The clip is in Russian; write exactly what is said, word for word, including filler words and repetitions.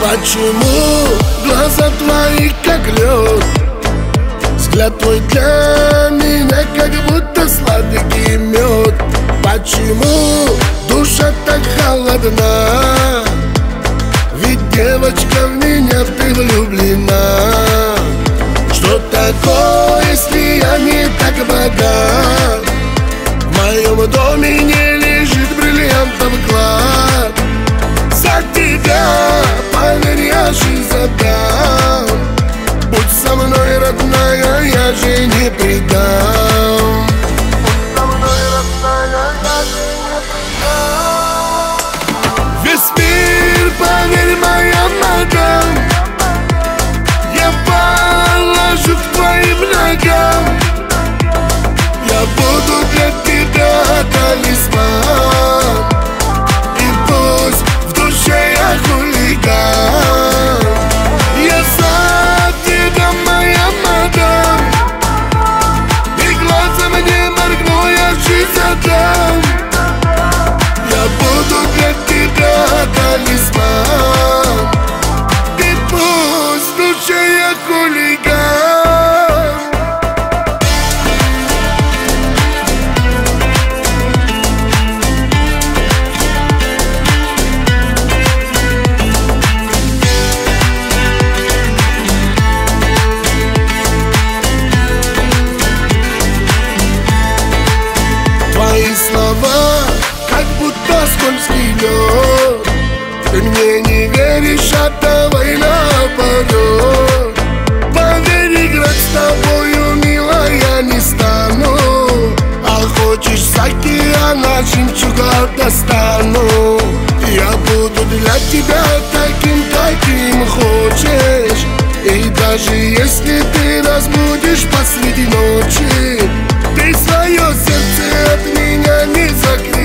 Почему глаза твои как лед? Взгляд твой для меня как будто сладкий мед. Почему душа так холодна? Ведь девочка в меня ты влюблена. Что такое, если я не так богат? В моем доме не лежит бриллиантов клад. За тебя, поверь, я жизнь отдам. Будь со мной, родная, я же не предам. Будь со мной, родная, я же не предам. Весь мир, поверь, моя мадам, я положу к твоим ногам. Я буду для тебя талисман. И пусть в душе я хулиган. Я за тебя, моя мадам, и глазом не моргну, я жизнь отдам. Я буду для тебя талисман. И пусть в душе я хулиган. Твои слова, как будто скользкий лед. Ты мне не веришь, а давай наоборот. Поверь, играть с тобою, милая, не стану. А хочешь с океана жемчуга достану. Я буду для тебя таким, каким хочешь. И даже если ты разбудишь посреди ночи, ты свое сердце от меня не закрываешь.